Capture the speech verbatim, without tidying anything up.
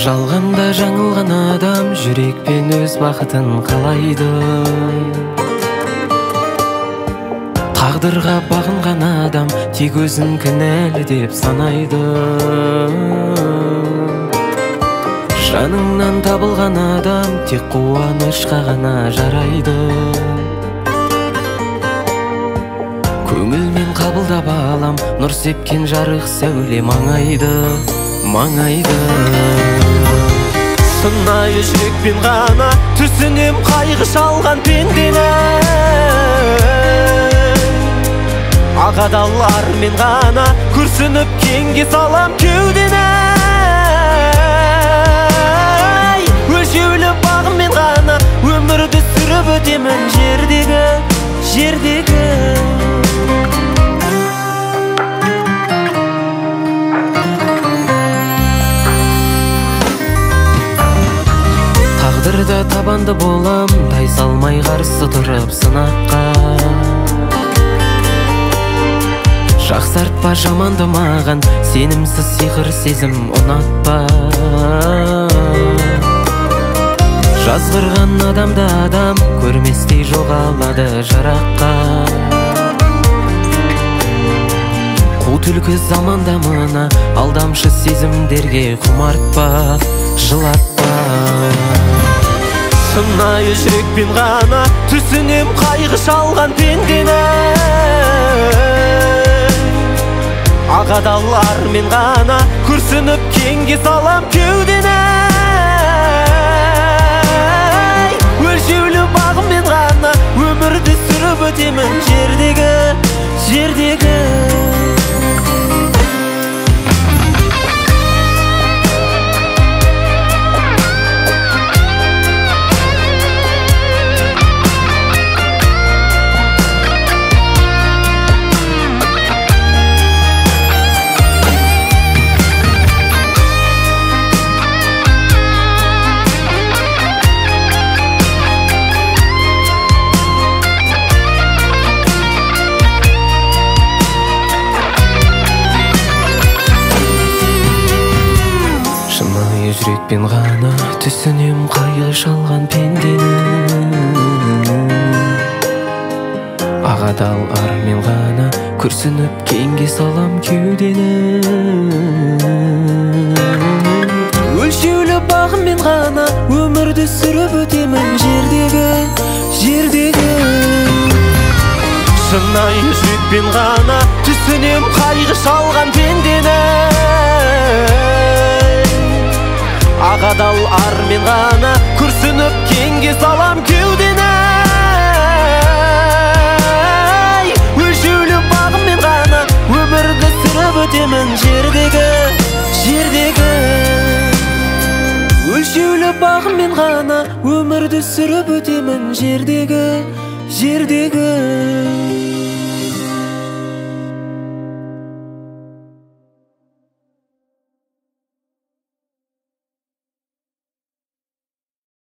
жалғанда жаңылған адам жүрекпен өз бақытын қалайды. Тағдырға бағынған адам тек өзін кінәлі деп санайды. Жаныңнан табылған адам тек қуанышқа ғана жарайды. Көңілмен қабылдап алам, нұр сепкен жарық сәуле маңайды, маңайды. Шынайы жүрекпен ғана түсінем қайғы шалған пендені. Ақ адалармен ғана күрсініп кеңге салам кеудені. Өлшеулі бағыммен ғана өмірді сүріп өтемін жердегі, жердегі. Тағдырда табанды болам, тай салмай қарсы тұрып сынаққа. Жақсартпа жаманды маған, сенімсіз сиқыр сезім ұнатпа. Жазғырған адамды адам көрместей жоғалады жараққа. Қу түлкі заманда мына алдамшы сезімдерге құмартпа, жылатпа. Шынайы жүрекпен ғана түсінем қайғы шалған пендені. Ақ адалармен ғана күрсініп кеңге салам кеудені. Өлшеулі бағыммен ғана өмірді сүріп өтемін жердегі, жердегі. Жүрекпен ғана түсінем қайғы шалған пендені. Ақ адал армен ғана күрсініп кеңге салам кеудені. Өлшеулі бағыммен ғана өмірді сүріп өтемін жердегі, жердегі. Шынайы жүрекпен ғана түсінем қайғы шалған пендені. Ақ адал армен ғана күрсініп кеңге салам кеудені. Өлшеулі бағыммен ғана өмірді сүріп өтемін жердегі, жердегі. Өлшеулі бағыммен ғана өмірді сүріп өтемін жердегі, жердегі.